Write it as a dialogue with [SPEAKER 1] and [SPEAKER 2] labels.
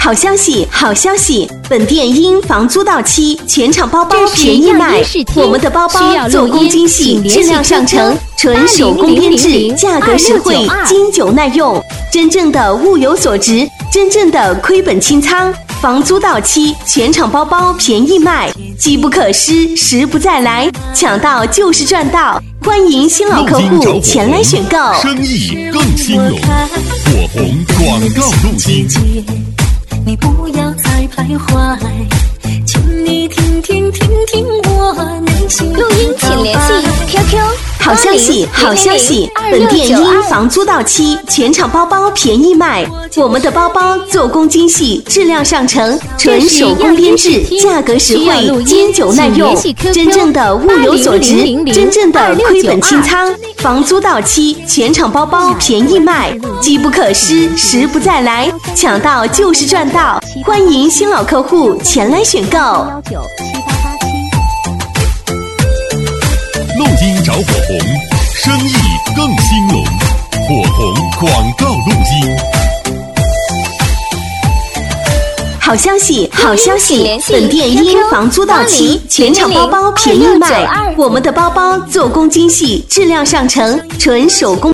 [SPEAKER 1] 好消息，好消息！本店因房租到期，全场包包便宜卖。我们的包包做工精细，质量上乘，纯手工编制，价格实惠，经久耐用。真正的物有所值，真正的亏本清仓。房租到期，全场包包便宜卖，机不可失，时不再来，抢到就是赚到。欢迎新老客户前来选购，
[SPEAKER 2] 生意更兴隆。火红广告路径，
[SPEAKER 3] 你不要再徘徊，请你听听我内心。
[SPEAKER 4] 录音请联系 QQ。
[SPEAKER 1] 好消息，好消息！本店因房租到期，全场包包便宜卖。我们的包包做工精细，质量上乘，纯手工编制，价格实惠，经久耐用。真正的物有所值，真正的亏本清仓。房租到期，全场包包便宜卖，机不可失，时不再来，抢到就是赚到。欢迎新老客户前来选购。
[SPEAKER 2] 录音找火红，生意更兴隆。火红广告录音。
[SPEAKER 1] 好消息，好消息！本店因房租到期，全场包包便宜卖。我们的包包做工精细，质量上乘，纯手工。